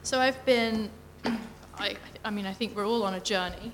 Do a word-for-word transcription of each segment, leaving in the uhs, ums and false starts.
So I've been, I, I mean, I think we're all on a journey.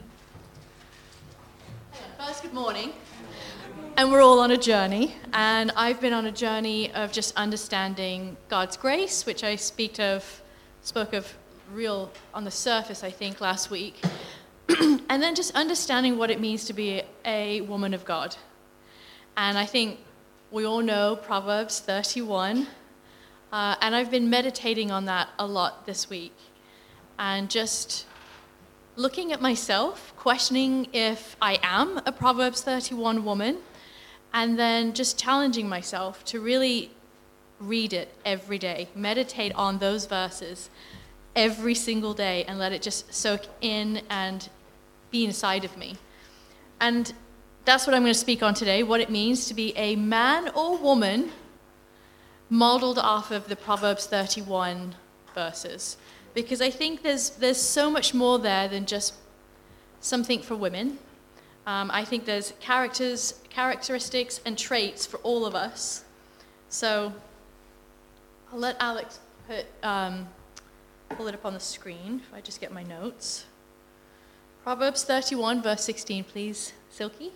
First, good morning. And we're all on a journey. And I've been on a journey of just understanding God's grace, which I speak of, spoke of real on the surface, I think, last week. And then just understanding what it means to be a woman of God. And I think we all know Proverbs thirty-one. Uh, and I've been meditating on that a lot this week. And just looking at myself, questioning if I am a Proverbs thirty-one woman, and then just challenging myself to really read it every day, meditate on those verses every single day, and let it just soak in and be inside of me. And that's what I'm going to speak on today, what it means to be a man or woman modeled off of the Proverbs thirty-one verses. Because I think there's there's so much more there than just something for women. Um, I think there's characters, characteristics and traits for all of us. So I'll let Alex put, um, pull it up on the screen if I just get my notes. Proverbs thirty-one, verse sixteen, please, Silky.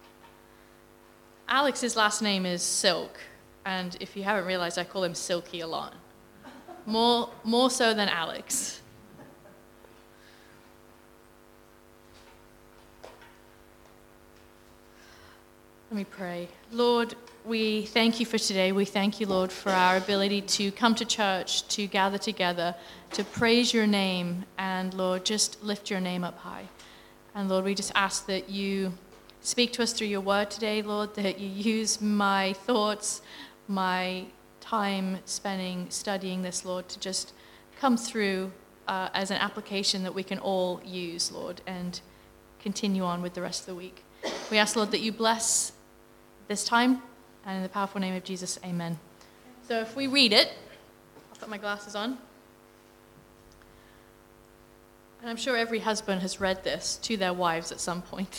Alex's last name is Silk, and if you haven't realized, I call him Silky a lot. More, more so than Alex. Let me pray. Lord, we thank you for today. We thank you, Lord, for our ability to come to church, to gather together, to praise your name, and, Lord, just lift your name up high. And, Lord, we just ask that you speak to us through your word today, Lord, that you use my thoughts, my time spending studying this, Lord, to just come through uh, as an application that we can all use, Lord, and continue on with the rest of the week. We ask, Lord, that you bless this time, and in the powerful name of Jesus, amen. So if we read it, I'll put my glasses on. And I'm sure every husband has read this to their wives at some point.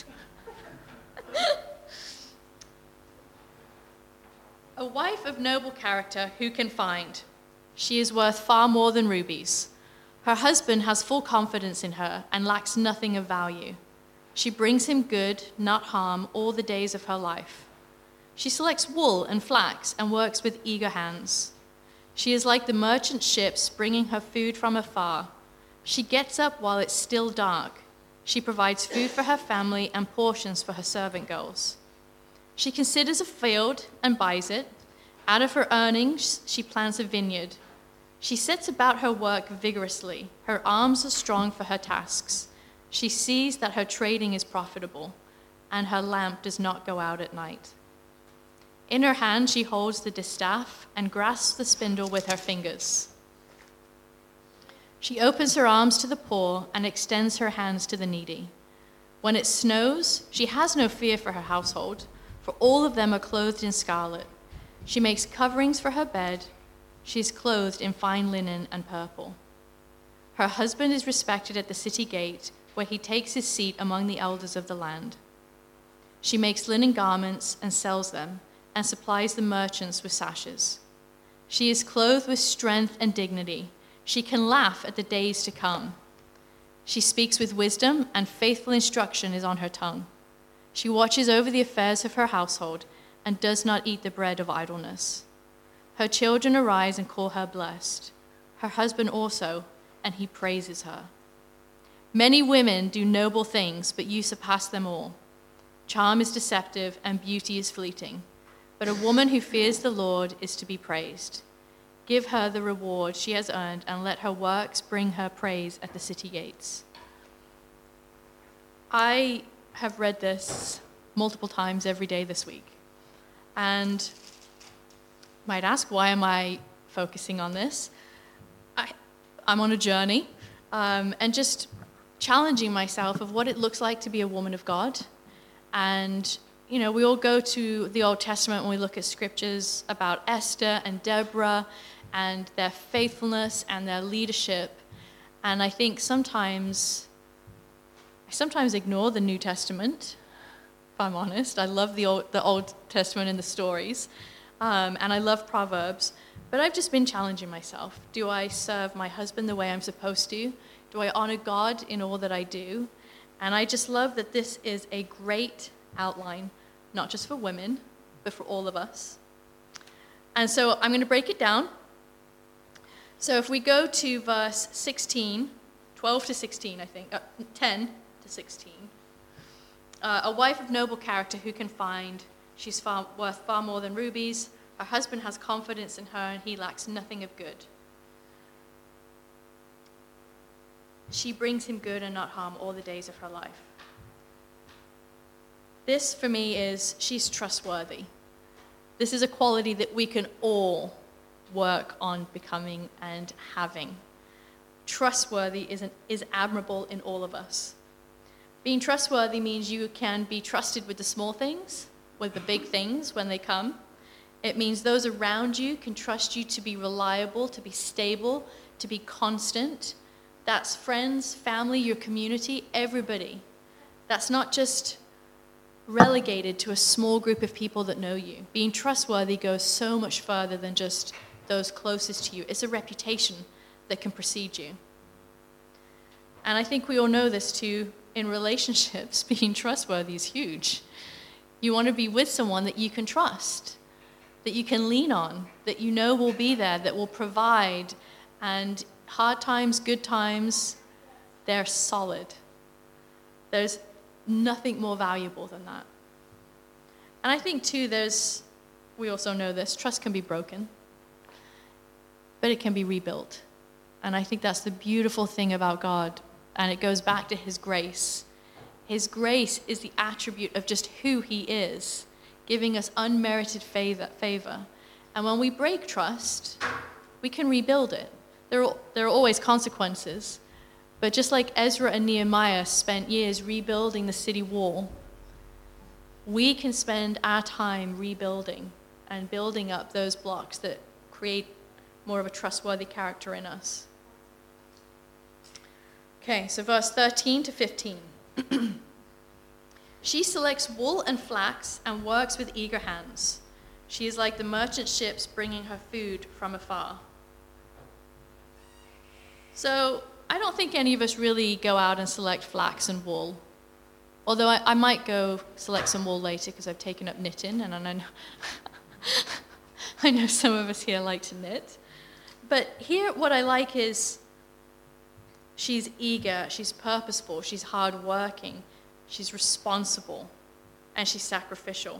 A wife of noble character who can find? She is worth far more than rubies. Her husband has full confidence in her and lacks nothing of value. She brings him good, not harm, all the days of her life. She selects wool and flax and works with eager hands. She is like the merchant ships bringing her food from afar. She gets up while it's still dark. She provides food for her family and portions for her servant girls. She considers a field and buys it. Out of her earnings, she plants a vineyard. She sets about her work vigorously. Her arms are strong for her tasks. She sees that her trading is profitable, and her lamp does not go out at night. In her hand, she holds the distaff and grasps the spindle with her fingers. She opens her arms to the poor and extends her hands to the needy. When it snows, she has no fear for her household, for all of them are clothed in scarlet. She makes coverings for her bed. She is clothed in fine linen and purple. Her husband is respected at the city gate, where he takes his seat among the elders of the land. She makes linen garments and sells them, and supplies the merchants with sashes. She is clothed with strength and dignity. She can laugh at the days to come. She speaks with wisdom, and faithful instruction is on her tongue. She watches over the affairs of her household and does not eat the bread of idleness. Her children arise and call her blessed. Her husband also, and he praises her. Many women do noble things, but you surpass them all. Charm is deceptive and beauty is fleeting, but a woman who fears the Lord is to be praised. Give her the reward she has earned, and let her works bring her praise at the city gates. I have read this multiple times every day this week. And you might ask, why am I focusing on this? I, I'm on a journey, um, and just challenging myself of what it looks like to be a woman of God. And, you know, we all go to the Old Testament when we look at scriptures about Esther and Deborah and their faithfulness and their leadership. And I think sometimes, I sometimes ignore the New Testament, if I'm honest. I love the Old, the Old Testament and the stories, um, and I love Proverbs. But I've just been challenging myself. Do I serve my husband the way I'm supposed to? Do I honor God in all that I do? And I just love that this is a great outline, not just for women, but for all of us. And so I'm going to break it down. So if we go to verse sixteen, twelve to sixteen, I think, uh, ten to sixteen. Uh, a wife of noble character who can find, she's far, worth far more than rubies. Her husband has confidence in her, and he lacks nothing of good. She brings him good and not harm all the days of her life. This, for me, is she's trustworthy. This is a quality that we can all work on becoming and having. Trustworthy is, an, is admirable in all of us. Being trustworthy means you can be trusted with the small things, with the big things when they come. It means those around you can trust you to be reliable, to be stable, to be constant. That's friends, family, your community, everybody. That's not just relegated to a small group of people that know you. Being trustworthy goes so much further than just those closest to you. It's a reputation that can precede you. And I think we all know this too in relationships. Being trustworthy is huge. You want to be with someone that you can trust, that you can lean on, that you know will be there, that will provide. And hard times, good times, they're solid. There's nothing more valuable than that. And I think too, there's, we also know this, trust can be broken, but it can be rebuilt. And I think that's the beautiful thing about God. And it goes back to his grace. His grace is the attribute of just who he is, giving us unmerited favor. favor. And when we break trust, we can rebuild it. There are, there are always consequences. But just like Ezra and Nehemiah spent years rebuilding the city wall, we can spend our time rebuilding and building up those blocks that create more of a trustworthy character in us. Okay, so verse thirteen to fifteen. She selects wool and flax and works with eager hands. She is like the merchant ships bringing her food from afar. So I don't think any of us really go out and select flax and wool. Although I, I might go select some wool later because I've taken up knitting, and I know, I know some of us here like to knit. But here what I like is she's eager, she's purposeful, she's hardworking, she's responsible, and she's sacrificial.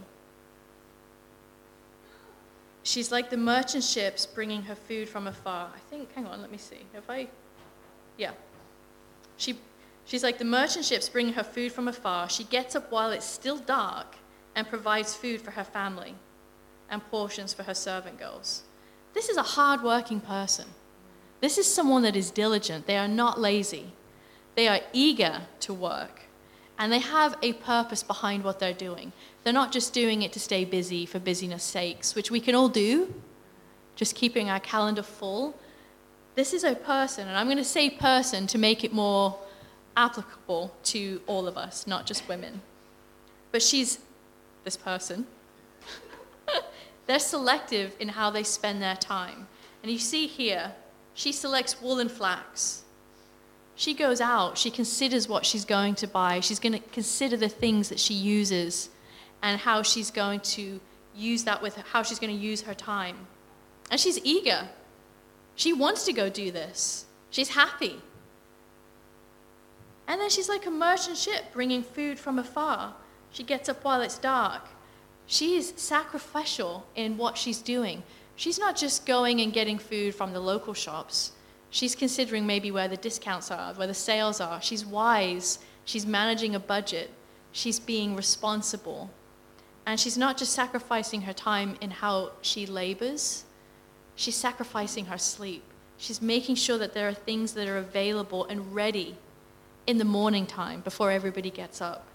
She's like the merchant ships bringing her food from afar. I think, hang on, let me see. If I, yeah. She, she's like the merchant ships bringing her food from afar. She gets up while it's still dark and provides food for her family and portions for her servant girls. This is a hard-working person. This is someone that is diligent. They are not lazy. They are eager to work. And they have a purpose behind what they're doing. They're not just doing it to stay busy for busyness sakes, which we can all do, just keeping our calendar full. This is a person, and I'm going to say person to make it more applicable to all of us, not just women. But she's this person. They're selective in how they spend their time. And you see here, she selects wool and flax. She goes out, she considers what she's going to buy. She's going to consider the things that she uses and how she's going to use that with her, how she's going to use her time. And she's eager. She wants to go do this. She's happy. And then she's like a merchant ship bringing food from afar. She gets up while it's dark. She's sacrificial in what she's doing. She's not just going and getting food from the local shops. She's considering maybe where the discounts are, where the sales are. She's wise. She's managing a budget. She's being responsible. And she's not just sacrificing her time in how she labors. She's sacrificing her sleep. She's making sure that there are things that are available and ready in the morning time before everybody gets up.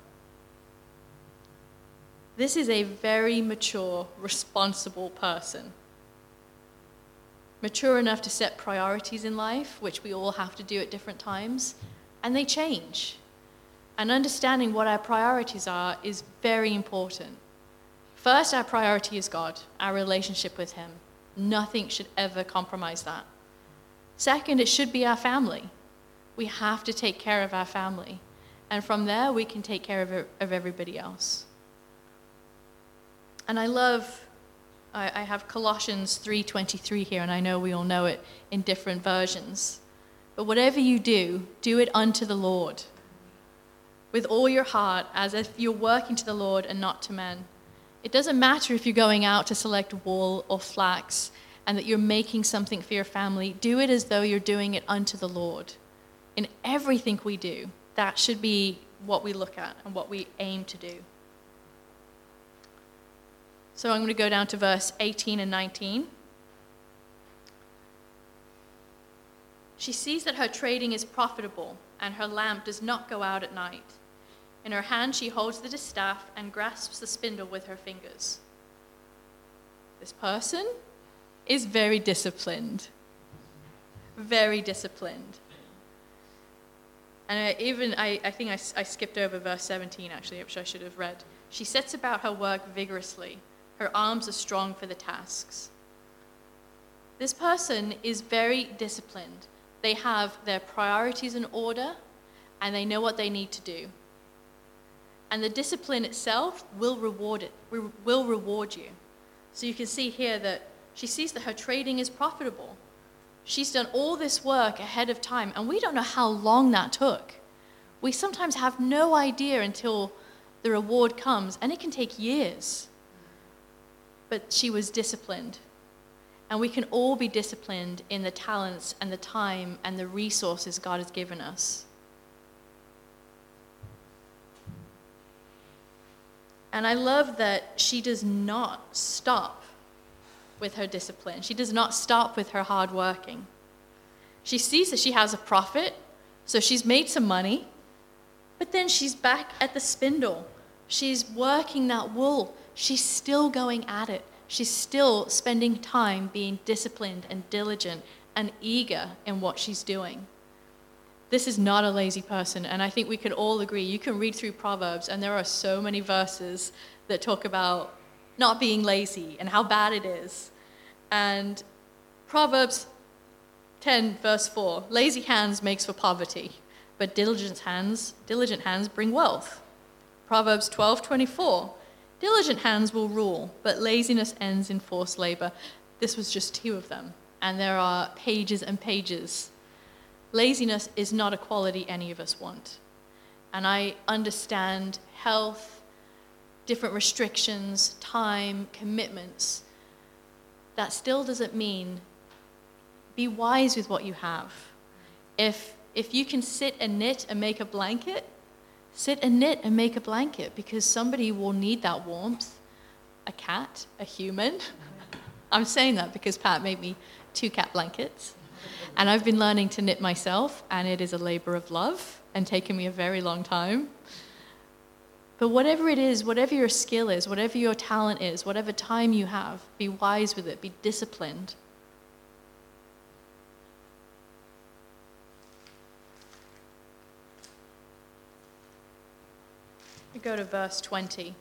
This is a very mature, responsible person. Mature enough to set priorities in life, which we all have to do at different times, and they change. And understanding what our priorities are is very important. First, our priority is God, our relationship with Him. Nothing should ever compromise that. Second, it should be our family. We have to take care of our family. And from there, we can take care of, of everybody else. And I love, I, I have Colossians three twenty-three here, and I know we all know it in different versions. But whatever you do, do it unto the Lord, with all your heart, as if you're working to the Lord and not to men. It doesn't matter if you're going out to select wool or flax and that you're making something for your family. Do it as though you're doing it unto the Lord. In everything we do, that should be what we look at and what we aim to do. So I'm going to go down to verse eighteen and nineteen. She sees that her trading is profitable, and her lamp does not go out at night. In her hand she holds the distaff and grasps the spindle with her fingers. This person is very disciplined. Very disciplined. And I even, I, I think I, I skipped over verse seventeen, actually, which I should have read. She sets about her work vigorously. Her arms are strong for the tasks. This person is very disciplined. They have their priorities in order, and they know what they need to do. And the discipline itself will reward it, will reward you. So you can see here that she sees that her trading is profitable. She's done all this work ahead of time, and we don't know how long that took. We sometimes have no idea until the reward comes, and it can take years. But she was disciplined. And we can all be disciplined in the talents and the time and the resources God has given us. And I love that she does not stop with her discipline. She does not stop with her hard working. She sees that she has a profit, so she's made some money, but then she's back at the spindle. She's working that wool. She's still going at it. She's still spending time being disciplined and diligent and eager in what she's doing. This is not a lazy person, and I think we can all agree. You can read through Proverbs, and there are so many verses that talk about not being lazy and how bad it is. And Proverbs ten, verse four, lazy hands makes for poverty, but diligent hands, diligent hands bring wealth. Proverbs twelve, twenty-four, diligent hands will rule, but laziness ends in forced labor. This was just two of them, and there are pages and pages. Laziness is not a quality any of us want. And I understand health, different restrictions, time, commitments. That still doesn't mean be wise with what you have. If, if you can sit and knit and make a blanket, sit and knit and make a blanket, because somebody will need that warmth. A cat, a human. I'm saying that because Pat made me two cat blankets. And I've been learning to knit myself, and it is a labor of love and taken me a very long time. But whatever it is, whatever your skill is, whatever your talent is, whatever time you have, be wise with it, be disciplined. We go to verse twenty.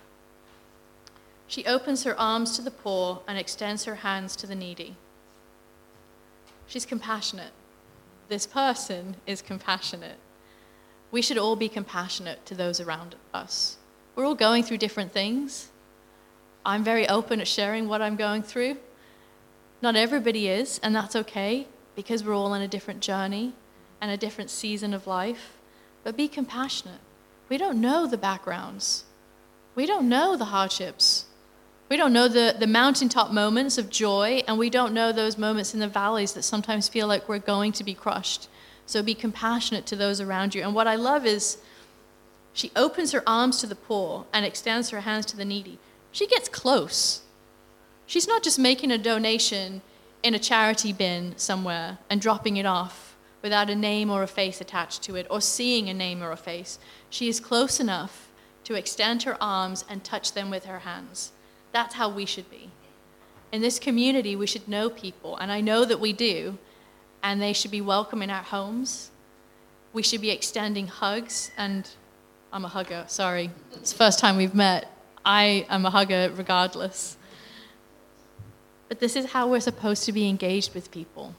She opens her arms to the poor and extends her hands to the needy. She's compassionate. This person is compassionate. We should all be compassionate to those around us. We're all going through different things. I'm very open at sharing what I'm going through. Not everybody is, and that's okay, because we're all on a different journey and a different season of life. But be compassionate. We don't know the backgrounds. We don't know the hardships. We don't know the, the mountaintop moments of joy, and we don't know those moments in the valleys that sometimes feel like we're going to be crushed. So be compassionate to those around you. And what I love is she opens her arms to the poor and extends her hands to the needy. She gets close. She's not just making a donation in a charity bin somewhere and dropping it off without a name or a face attached to it, or seeing a name or a face. She is close enough to extend her arms and touch them with her hands. That's how we should be. In this community, we should know people, and I know that we do, and they should be welcome in our homes. We should be extending hugs, and I'm a hugger, sorry. It's the first time we've met. I am a hugger regardless. But this is how we're supposed to be engaged with people.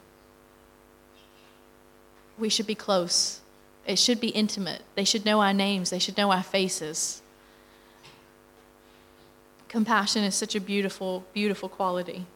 We should be close. It should be intimate. They should know our names. They should know our faces. Compassion is such a beautiful, beautiful quality.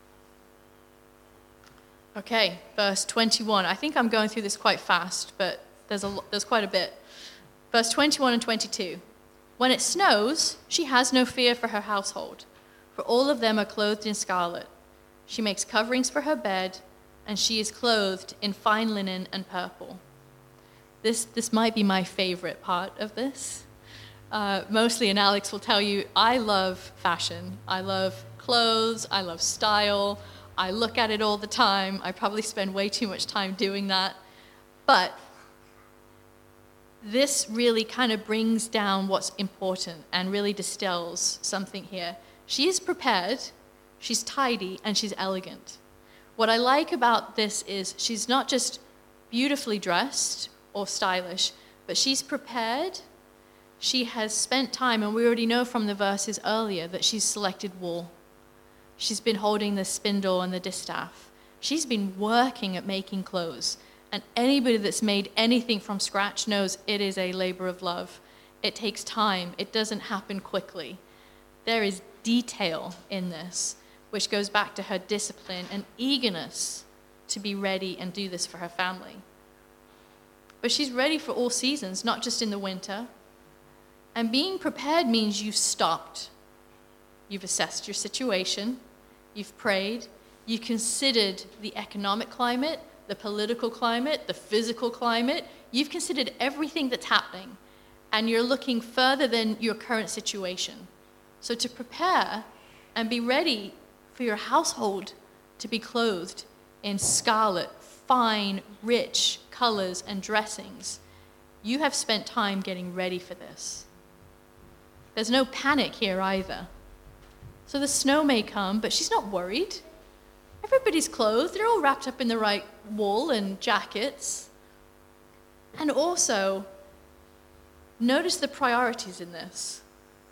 Okay, verse twenty-one. I think I'm going through this quite fast, but there's a there's quite a bit. Verse twenty-one and twenty-two. When it snows, she has no fear for her household, for all of them are clothed in scarlet. She makes coverings for her bed, and she is clothed in fine linen and purple. This this might be my favorite part of this. Uh, mostly, and Alex will tell you, I love fashion. I love clothes. I love style. I look at it all the time. I probably spend way too much time doing that. But this really kind of brings down what's important and really distills something here. She is prepared, she's tidy, and she's elegant. What I like about this is she's not just beautifully dressed or stylish, but she's prepared. She has spent time, and we already know from the verses earlier that she's selected wool. She's been holding the spindle and the distaff. She's been working at making clothes. And anybody that's made anything from scratch knows it is a labor of love. It takes time. It doesn't happen quickly. There is detail in this, which goes back to her discipline and eagerness to be ready and do this for her family. But she's ready for all seasons, not just in the winter. And being prepared means you've stopped. You've assessed your situation. You've prayed. You considered the economic climate, the political climate, the physical climate. You've considered everything that's happening. And you're looking further than your current situation. So to prepare and be ready for your household to be clothed in scarlet, fine, rich colors and dressings, you have spent time getting ready for this. There's no panic here either. So the snow may come, but she's not worried. Everybody's clothed. They're all wrapped up in the right wool and jackets. And also, notice the priorities in this.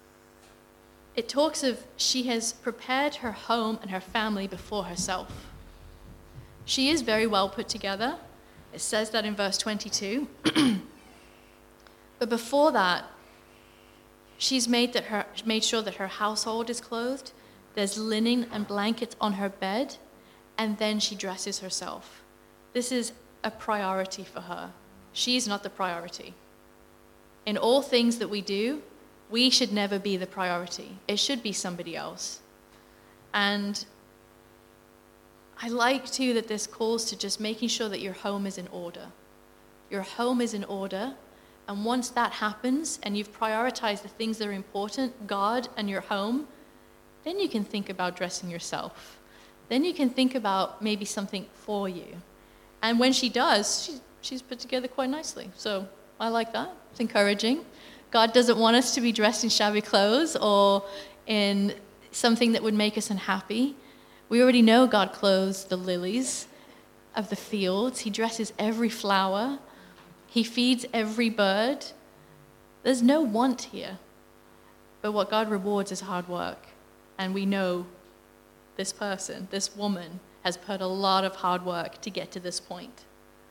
It talks of she has prepared her home and her family before herself. She is very well put together. It says that in verse twenty-two. But before that, she's made that her made sure that her household is clothed. There's linen and blankets on her bed, and then she dresses herself. This is a priority for her. She's not the priority. In all things that we do, we should never be the priority. It should be somebody else. And I like, too, that this calls to just making sure that your home is in order. Your home is in order, and once that happens, and you've prioritized the things that are important, God and your home, then you can think about dressing yourself. Then you can think about maybe something for you. And when she does, she, she's put together quite nicely. So I like that. It's encouraging. God doesn't want us to be dressed in shabby clothes or in something that would make us unhappy. We already know God clothes the lilies of the fields. He dresses every flower. He feeds every bird. There's no want here. But what God rewards is hard work. And we know this person, this woman, has put a lot of hard work to get to this point.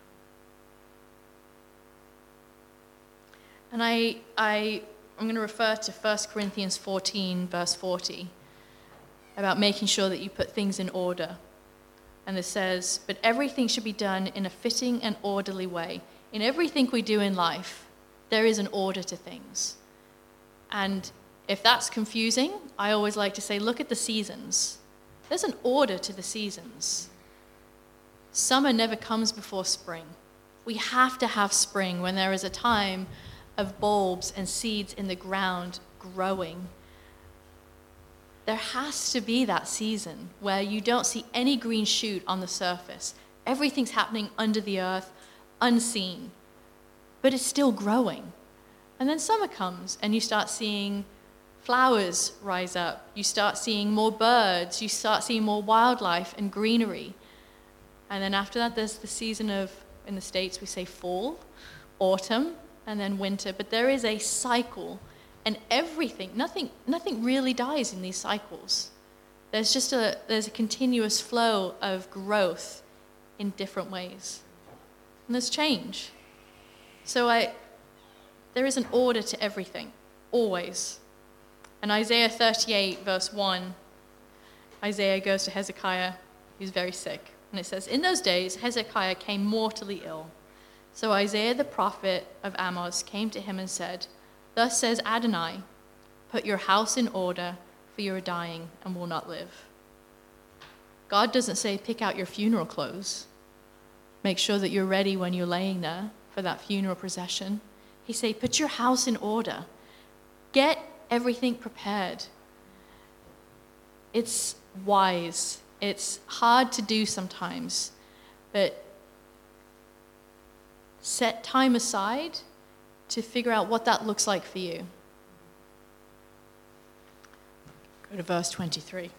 And I, I, I'm going to refer to First Corinthians fourteen, verse forty, about making sure that you put things in order. And it says, but everything should be done in a fitting and orderly way. In everything we do in life, there is an order to things. And if that's confusing, I always like to say, look at the seasons. There's an order to the seasons. Summer never comes before spring. We have to have spring when there is a time of bulbs and seeds in the ground growing. There has to be that season where you don't see any green shoot on the surface. Everything's happening under the earth, unseen, but it's still growing. And then summer comes and you start seeing flowers rise up. You start seeing more birds. You start seeing more wildlife and greenery. And then after that, there's the season of, in the States, we say fall, autumn, and then winter. But there is a cycle, and everything, nothing, nothing really dies in these cycles. There's just a, there's a continuous flow of growth in different ways. And there's change. So I, there is an order to everything, always. And Isaiah thirty-eight, verse one, Isaiah goes to Hezekiah, who's very sick. And it says, in those days, Hezekiah came mortally ill. So Isaiah the prophet of Amoz came to him and said, thus says Adonai, put your house in order, for you are dying and will not live. God doesn't say, pick out your funeral clothes. Make sure that you're ready when you're laying there for that funeral procession. He say, put your house in order. Get everything prepared. It's wise. It's hard to do sometimes, but set time aside to figure out what that looks like for you. Go to verse twenty-three.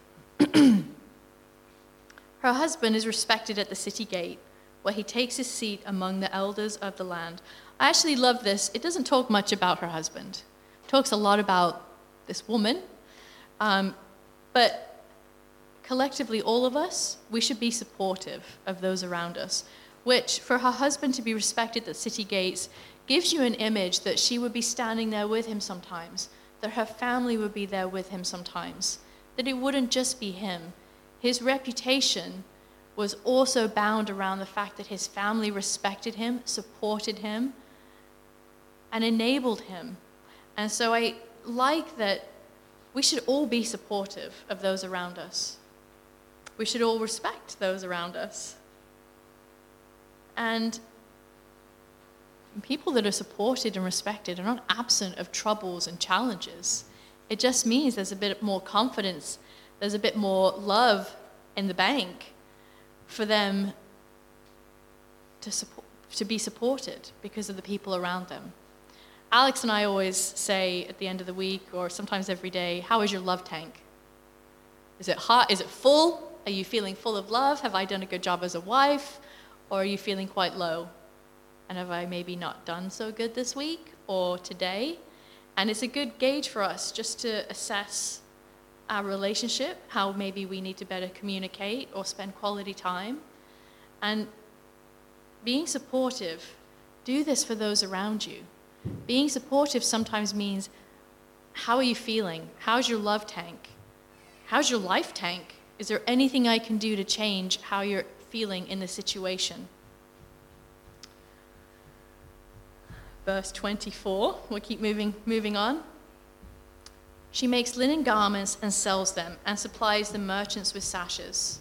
Her husband is respected at the city gate, where he takes his seat among the elders of the land. I actually love this. It doesn't talk much about her husband. It talks a lot about this woman. Um, but collectively, all of us, we should be supportive of those around us, which for her husband to be respected at the city gates gives you an image that she would be standing there with him sometimes, that her family would be there with him sometimes, that it wouldn't just be him. His reputation was also bound around the fact that his family respected him, supported him, and enabled him. And so I like that we should all be supportive of those around us. We should all respect those around us. And people that are supported and respected are not absent of troubles and challenges. It just means there's a bit more confidence, there's a bit more love in the bank for them to support, to be supported because of the people around them. Alex and I always say at the end of the week, or sometimes every day, how is your love tank? Is it hot? Is it full? Are you feeling full of love? Have I done a good job as a wife? Or are you feeling quite low? And have I maybe not done so good this week or today? And it's a good gauge for us just to assess our relationship, how maybe we need to better communicate or spend quality time. And being supportive, do this for those around you. Being supportive sometimes means, how are you feeling? How's your love tank? How's your life tank? Is there anything I can do to change how you're feeling in the situation? Verse twenty-four, we'll keep moving, moving on. She makes linen garments and sells them and supplies the merchants with sashes.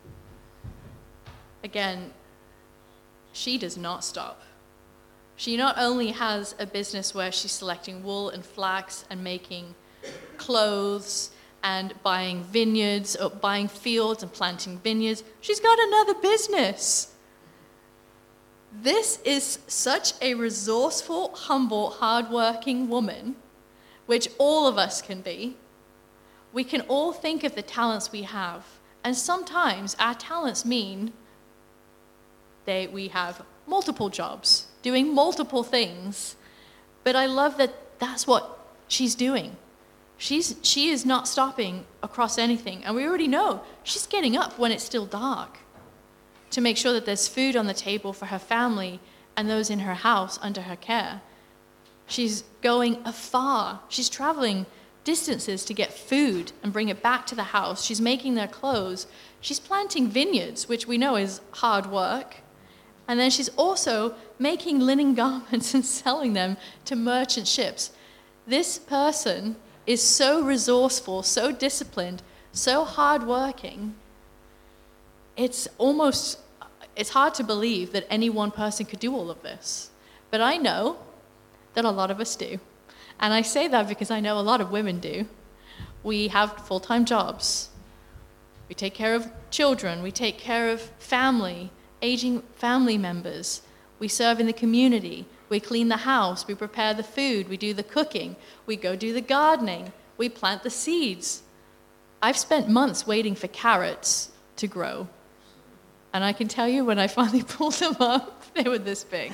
Again, she does not stop. She not only has a business where she's selecting wool and flax and making clothes and buying vineyards, or buying fields and planting vineyards, she's got another business. This is such a resourceful, humble, hardworking woman, which all of us can be. We can all think of the talents we have, and sometimes our talents mean that we have multiple jobs, doing multiple things. But I love that that's what she's doing. She's, she is not stopping across anything. And we already know she's getting up when it's still dark to make sure that there's food on the table for her family and those in her house under her care. She's going afar. She's traveling distances to get food and bring it back to the house. She's making their clothes. She's planting vineyards, which we know is hard work. And then she's also making linen garments and selling them to merchant ships. This person is so resourceful, so disciplined, so hardworking. It's almost, it's hard to believe that any one person could do all of this. But I know that a lot of us do. And I say that because I know a lot of women do. We have full-time jobs. We take care of children. We take care of family, aging family members. We serve in the community. We clean the house. We prepare the food. We do the cooking. We go do the gardening. We plant the seeds. I've spent months waiting for carrots to grow. And I can tell you when I finally pulled them up, they were this big.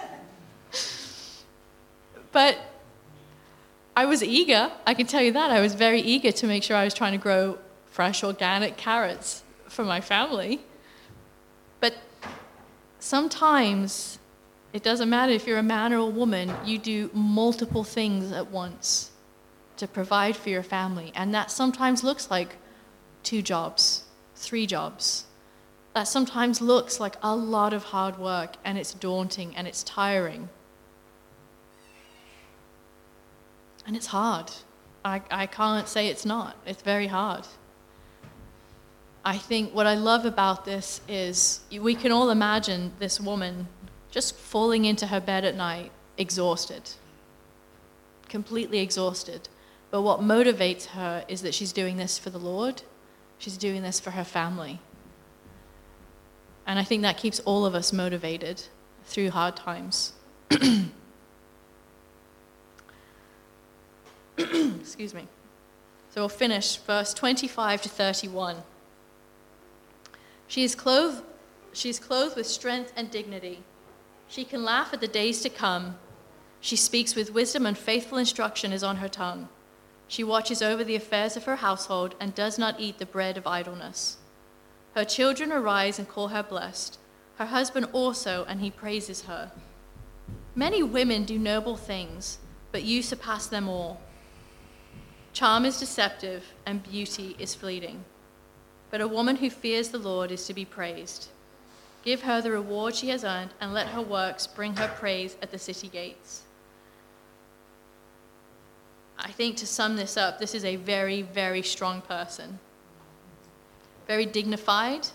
But I was eager. I can tell you that. I was very eager to make sure I was trying to grow fresh organic carrots for my family. But sometimes it doesn't matter if you're a man or a woman, you do multiple things at once to provide for your family. And that sometimes looks like two jobs, three jobs. That sometimes looks like a lot of hard work, and it's daunting and it's tiring. And it's hard. I, I can't say it's not. It's very hard. I think what I love about this is we can all imagine this woman just falling into her bed at night, exhausted, completely exhausted. But what motivates her is that she's doing this for the Lord. She's doing this for her family. And I think that keeps all of us motivated through hard times. Excuse me. So we'll finish verse twenty-five to thirty-one. She is clothed, she is clothed with strength and dignity. She can laugh at the days to come. She speaks with wisdom, and faithful instruction is on her tongue. She watches over the affairs of her household and does not eat the bread of idleness. Her children arise and call her blessed, her husband also, and he praises her. Many women do noble things, but you surpass them all. Charm is deceptive, and beauty is fleeting. But a woman who fears the Lord is to be praised. Give her the reward she has earned, and let her works bring her praise at the city gates. I think to sum this up, this is a very, very strong person. Very dignified,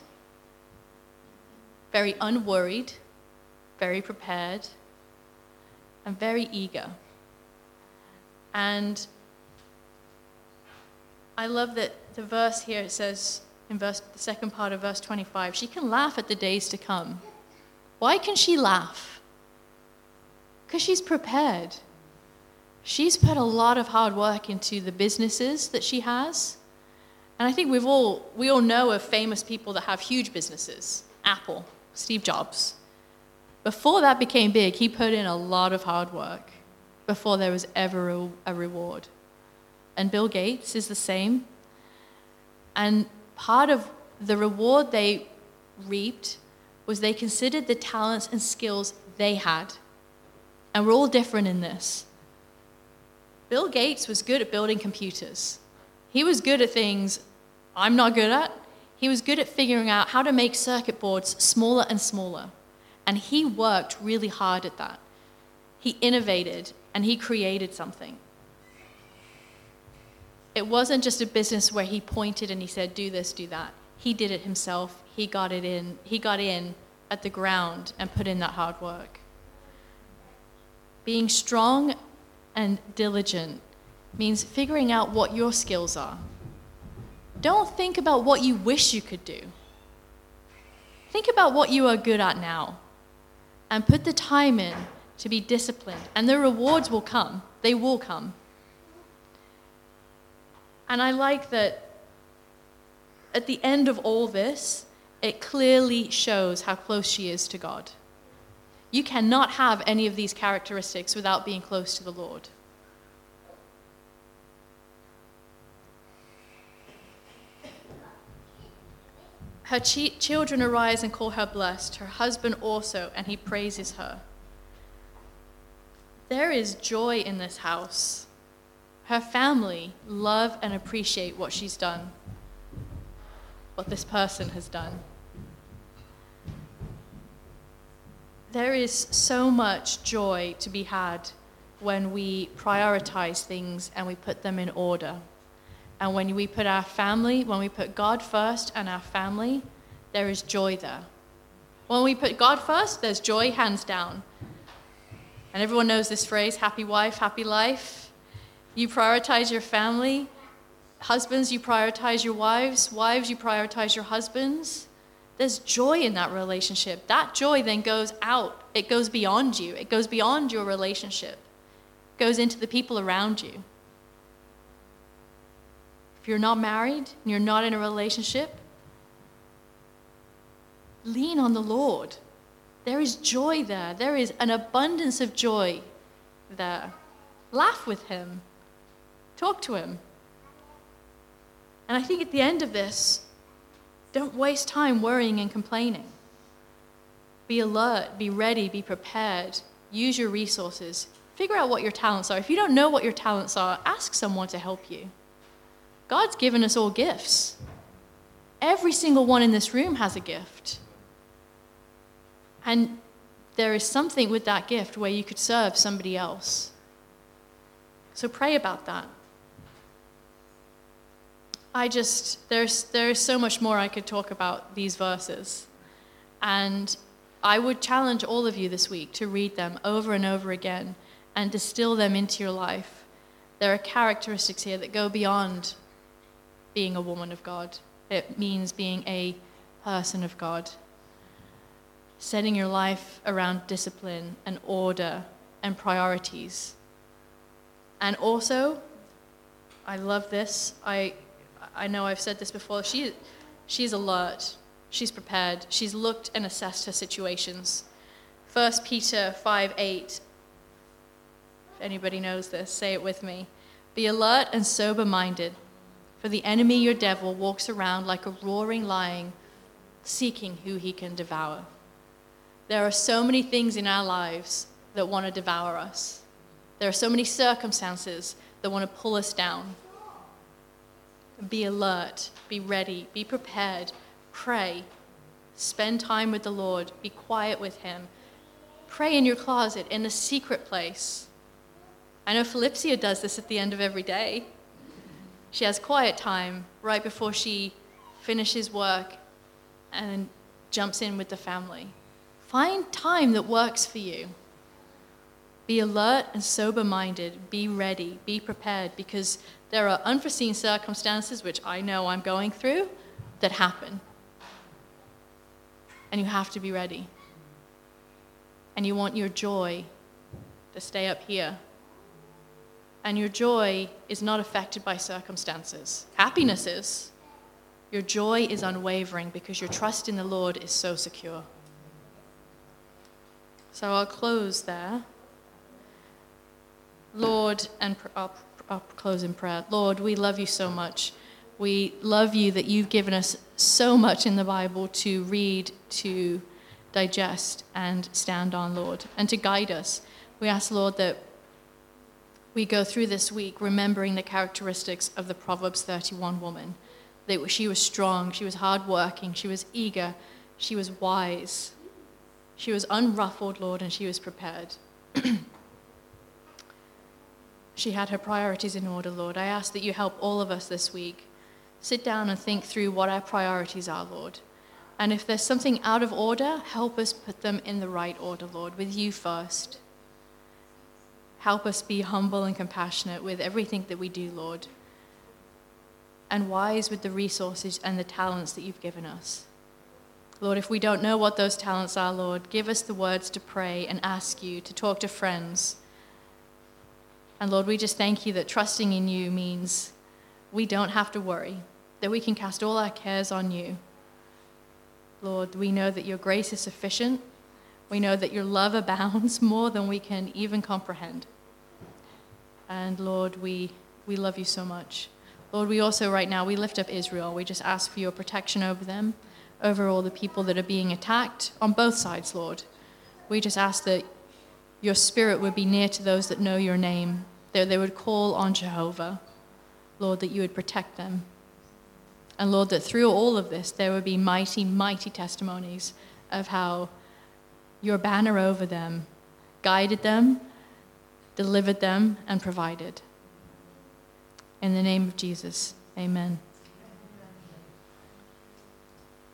very unworried, very prepared, and very eager. And I love that the verse here, it says, in verse, the second part of verse twenty-five, she can laugh at the days to come. Why can she laugh? Because she's prepared. She's put a lot of hard work into the businesses that she has. And I think we've all, we all know of famous people that have huge businesses. Apple, Steve Jobs. Before that became big, he put in a lot of hard work before there was ever a, a reward. And Bill Gates is the same. And part of the reward they reaped was they considered the talents and skills they had. And we're all different in this. Bill Gates was good at building computers. He was good at things I'm not good at. He was good at figuring out how to make circuit boards smaller and smaller. And he worked really hard at that. He innovated and he created something. It wasn't just a business where he pointed and he said, do this, do that. He did it himself. He got it in. He got in at the ground and put in that hard work. Being strong and diligent means figuring out what your skills are. Don't think about what you wish you could do. Think about what you are good at now and put the time in to be disciplined, and the rewards will come. They will come. And I like that at the end of all this, it clearly shows how close she is to God. You cannot have any of these characteristics without being close to the Lord. Her ch- children arise and call her blessed, her husband also, and he praises her. There is joy in this house. Her family love and appreciate what she's done, what this person has done. There is so much joy to be had when we prioritize things and we put them in order. And when we put our family, when we put God first and our family, there is joy there. When we put God first, there's joy hands down. And everyone knows this phrase, happy wife, happy life. You prioritize your family. Husbands, you prioritize your wives. Wives, you prioritize your husbands. There's joy in that relationship. That joy then goes out. It goes beyond you. It goes beyond your relationship. It goes into the people around you. If you're not married and you're not in a relationship, lean on the Lord. There is joy there. There is an abundance of joy there. Laugh with him. Talk to him. And I think at the end of this, don't waste time worrying and complaining. Be alert, be ready, be prepared. Use your resources. Figure out what your talents are. If you don't know what your talents are, ask someone to help you. God's given us all gifts. Every single one in this room has a gift. And there is something with that gift where you could serve somebody else. So pray about that. I just, there's, there's so much more I could talk about these verses. And I would challenge all of you this week to read them over and over again and distill them into your life. There are characteristics here that go beyond being a woman of God. It means being a person of God. Setting your life around discipline and order and priorities. And also, I love this. I I know I've said this before. She she's alert. She's prepared. She's looked and assessed her situations. First Peter five eight. If anybody knows this, say it with me. Be alert and sober-minded, for the enemy, your devil, walks around like a roaring lion, seeking who he can devour. There are so many things in our lives that want to devour us. There are so many circumstances that want to pull us down. Be alert, be ready, be prepared, pray, spend time with the Lord, be quiet with him. Pray in your closet, in the secret place. I know Philipsia does this at the end of every day. She has quiet time right before she finishes work and jumps in with the family. Find time that works for you. Be alert and sober-minded. Be ready. Be prepared, because there are unforeseen circumstances, which I know I'm going through, that happen. And you have to be ready. And you want your joy to stay up here. And your joy is not affected by circumstances. Happiness is. Your joy is unwavering because your trust in the Lord is so secure. So I'll close there. Lord, and I'll, I'll close in prayer. Lord, we love you so much. We love you that you've given us so much in the Bible to read, to digest, and stand on, Lord, and to guide us. We ask, Lord, that we go through this week remembering the characteristics of the Proverbs thirty-one woman. That she was strong, she was hardworking, she was eager, she was wise. She was unruffled, Lord, and she was prepared. She had her priorities in order, Lord. I ask that you help all of us this week. Sit down and think through what our priorities are, Lord. And if there's something out of order, help us put them in the right order, Lord, with you first. Help us be humble and compassionate with everything that we do, Lord. And wise with the resources and the talents that you've given us. Lord, if we don't know what those talents are, Lord, give us the words to pray and ask you to talk to friends. And Lord, we just thank you that trusting in you means we don't have to worry, that we can cast all our cares on you. Lord, we know that your grace is sufficient. We know that your love abounds more than we can even comprehend. And Lord, we, we love you so much. Lord, we also right now, we lift up Israel. We just ask for your protection over them, over all the people that are being attacked on both sides, Lord. We just ask that your spirit would be near to those that know your name, that they would call on Jehovah. Lord, that you would protect them. And Lord, that through all of this, there would be mighty, mighty testimonies of how your banner over them guided them, delivered them, and provided. In the name of Jesus, amen.